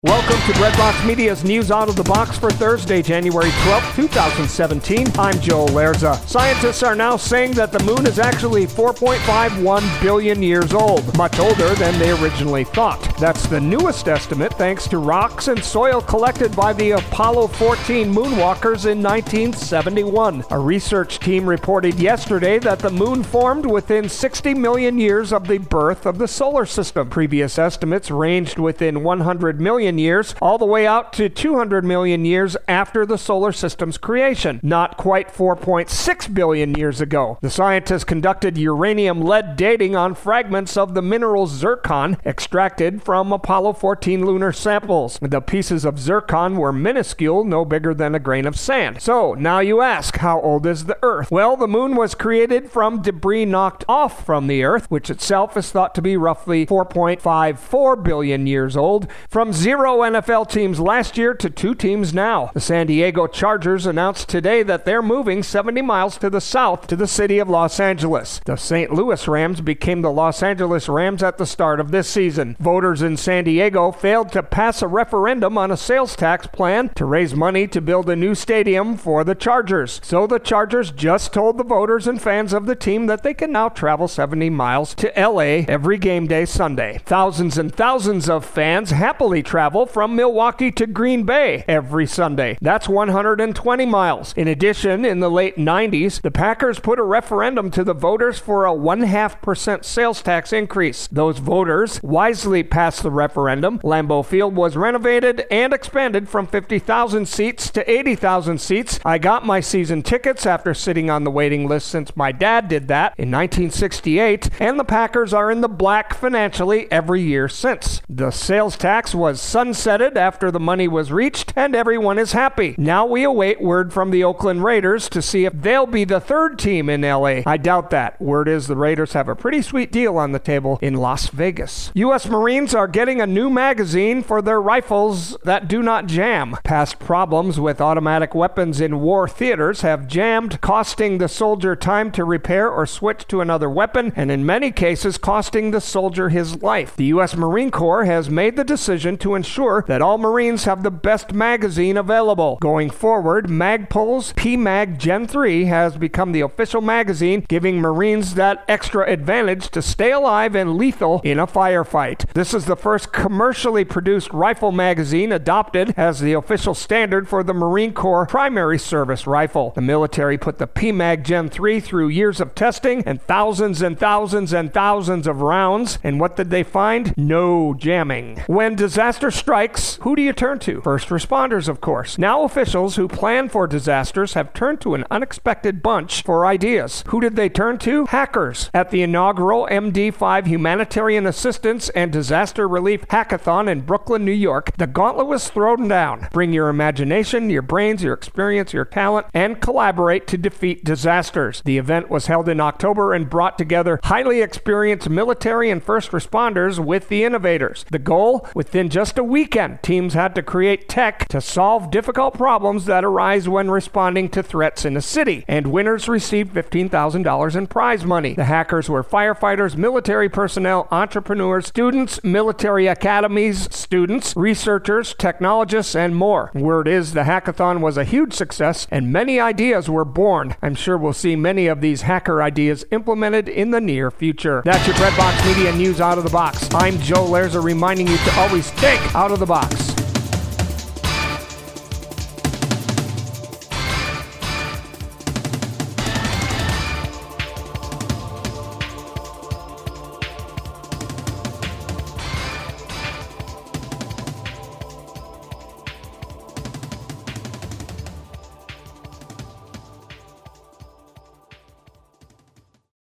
Welcome to Redbox Media's News Out of the Box for Thursday, January 12, 2017. I'm Joel Lerza. Scientists are now saying that the moon is actually 4.51 billion years old, much older than they originally thought. That's the newest estimate thanks to rocks and soil collected by the Apollo 14 moonwalkers in 1971. A research team reported yesterday that the moon formed within 60 million years of the birth of the solar system. Previous estimates ranged within 100 million years, all the way out to 200 million years after the solar system's creation, not quite 4.6 billion years ago. The scientists conducted uranium-lead dating on fragments of the mineral zircon extracted from Apollo 14 lunar samples. The pieces of zircon were minuscule, no bigger than a grain of sand. So, now you ask, how old is the Earth? Well, the moon was created from debris knocked off from the Earth, which itself is thought to be roughly 4.54 billion years old, from 0 NFL teams last year to 2 teams now. The San Diego Chargers announced today that they're moving 70 miles to the south to the city of Los Angeles. The St. Louis Rams became the Los Angeles Rams at the start of this season. Voters in San Diego failed to pass a referendum on a sales tax plan to raise money to build a new stadium for the Chargers. So the Chargers just told the voters and fans of the team that they can now travel 70 miles to LA every game day Sunday. Thousands and thousands of fans happily travel from Milwaukee to Green Bay every Sunday. That's 120 miles. In addition, in the late 90s, the Packers put a referendum to the voters for a 0.5% sales tax increase. Those voters wisely passed the referendum. Lambeau Field was renovated and expanded from 50,000 seats to 80,000 seats. I got my season tickets after sitting on the waiting list since my dad did that in 1968, and the Packers are in the black financially every year since. The sales tax was sunsetted after the money was reached, and everyone is happy. Now we await word from the Oakland Raiders to see if they'll be the third team in LA. I doubt that. Word is the Raiders have a pretty sweet deal on the table in Las Vegas. U.S. Marines are getting a new magazine for their rifles that do not jam. Past problems with automatic weapons in war theaters have jammed, costing the soldier time to repair or switch to another weapon, and in many cases costing the soldier his life. The U.S. Marine Corps has made the decision to ensure that all Marines have the best magazine available. Going forward, Magpul's PMag Gen 3 has become the official magazine, giving Marines that extra advantage to stay alive and lethal in a firefight. This is the first commercially produced rifle magazine adopted as the official standard for the Marine Corps primary service rifle. The military put the PMag Gen 3 through years of testing and thousands and thousands and thousands of rounds, and what did they find? No jamming. When disaster strikes, who do you turn to? First responders, of course. Now officials who plan for disasters have turned to an unexpected bunch for ideas. Who did they turn to? Hackers. At the inaugural MD5 Humanitarian Assistance and Disaster Relief Hackathon in Brooklyn, New York, the gauntlet was thrown down. Bring your imagination, your brains, your experience, your talent, and collaborate to defeat disasters. The event was held in October and brought together highly experienced military and first responders with the innovators. The goal? Within just a weekend, teams had to create tech to solve difficult problems that arise when responding to threats in a city, and winners received $15,000 in prize money. The hackers were firefighters, military personnel, entrepreneurs, students, military academies, students, researchers, technologists, and more. Word is the hackathon was a huge success, and many ideas were born. I'm sure we'll see many of these hacker ideas implemented in the near future. That's your Redbox Media News Out of the Box. I'm Joe Lerza reminding you to always think out of the box.